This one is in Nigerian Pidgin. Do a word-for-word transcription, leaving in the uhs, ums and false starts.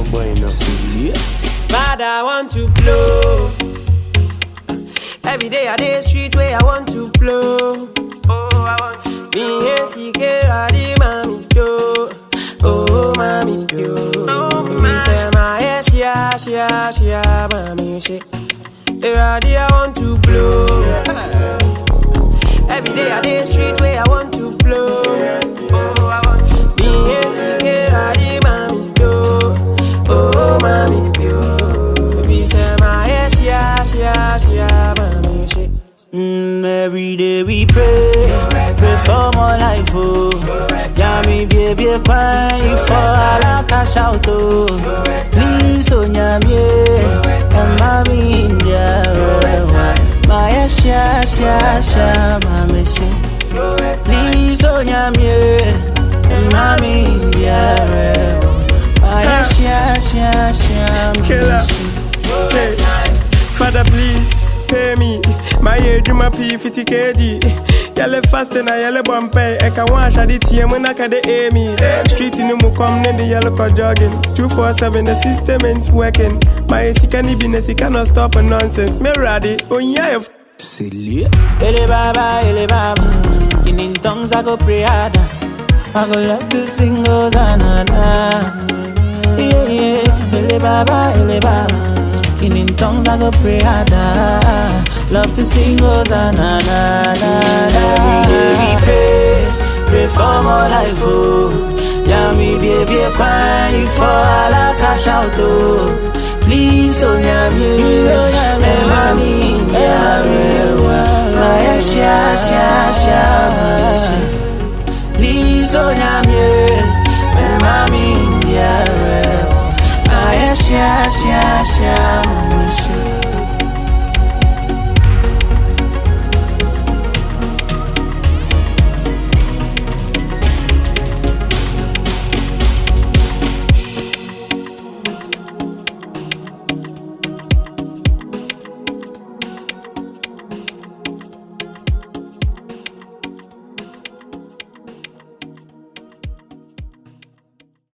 boy, no. Silly. Father, I want to blow. Every day I day street where I want to blow. Oh, I want to blow. Me see Keradi mami do. Oh, mami do. Oh, me say my hair shia shia shia mami she. Keradi I want to blow. Every day I day street where I want to blow. Oh, I want to blow. Me see Keradi mami do. Oh, mami do. Me say my hair shia shia shia mami she. Mm, every day we pray, pray for more life, oh. Yeah, me baby, crying for all I cash out, oh. Please, oh, yeah, me, and mommy in there, my asha, asha, asha, mommy, she. Please, oh, yeah, me, and mommy in there, my asha, asha, asha, Killer. Father, please pay me. My year dream up fifty kilograms. Yellow fast and a yellow bumpy. I can wash at the T M when I can aim me. Street in the come then the yellow car jogging. two four seven, the system ain't working. My sikani business, he cannot stop a nonsense. Me ready. Oh, yeah. Silly. Ele baba, ele baba. In tongues I go pray harder. I go love to sing Hosanna. Yeah, yeah. Ele baba, ele baba. In tongues I go pray harder. Love to sing Hosanna. Every day we pray, pray for more life, oh. Yeah, me baby, crying for all I cash out, oh. Please, oh, yeah, me, and mommy, yeah, me, my asha, asha, asha, please, oh, yeah, me, and mommy, yeah, my asha, asha, asha.